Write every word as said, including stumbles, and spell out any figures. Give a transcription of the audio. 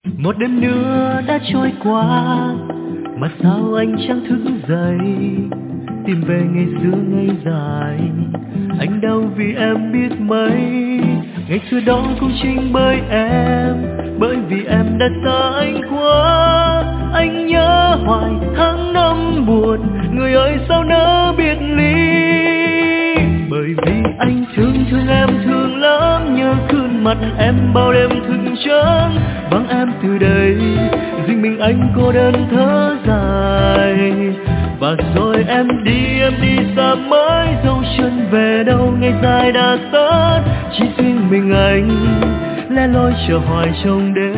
Một đêm nữa đã trôi qua mà sao anh chẳng thức dậy, tìm về ngày xưa ngày dài. Anh đau vì em biết mấy, ngày xưa đó cũng chính bởi em, bởi vì em đã xa anh quá. Anh nhớ hoài tháng năm buồn, người ơi sao nỡ biệt ly. Bởi vì anh thương thương em thương lắm, nhớ gương mặt em bao đêm thức trắng. Vắng em từ đây, riêng mình anh cô đơn thở dài. Và rồi em đi, em đi xa mãi, dấu chân về đâu ngày dài đã sát. Chỉ riêng mình anh lẻ loi chờ hoài trong đêm